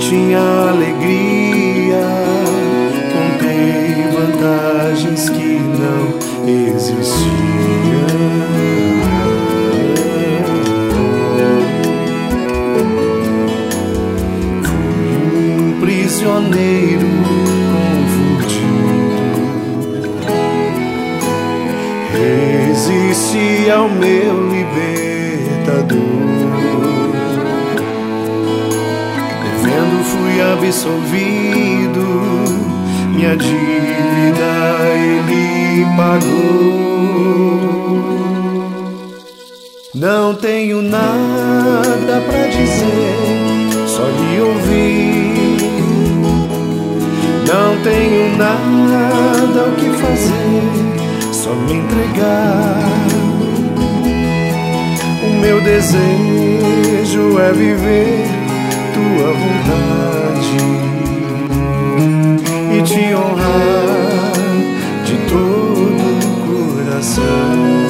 tinha alegria, contei vantagens que não existiam. Fui um prisioneiro confundido, resisti ao meu libertador. Devendo fui absolvido, minha dívida ele pagou. Não tenho nada pra dizer, só lhe ouvir. Não tenho nada o que fazer, só me entregar. O meu desejo é viver tua vontade e te honrar de todo o coração.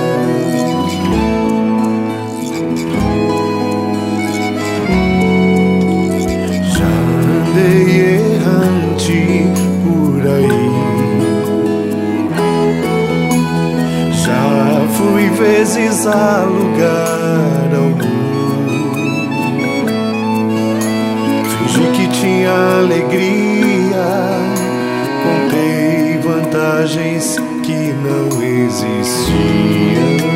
Errante por aí, já fui vezes a lugar algum, fingi que tinha alegria, contei vantagens que não existiam.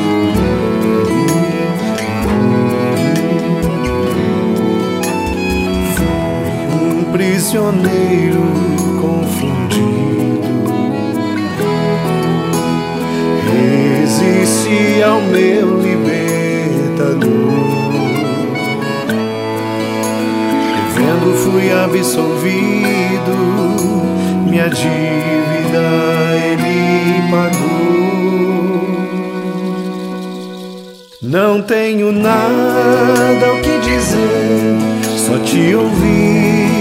Prisioneiro confundido, resisti ao meu libertador. Devendo fui absolvido, minha dívida ele pagou. Não tenho nada o que dizer, só te ouvir.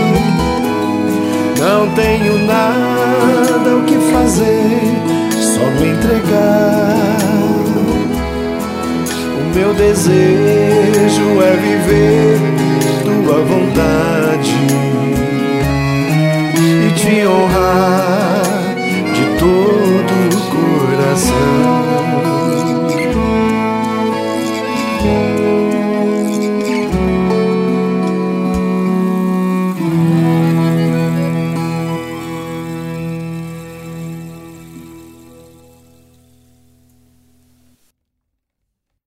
Não tenho nada o que fazer, só me entregar. O meu desejo é viver tua vontade e te honrar de todo o coração.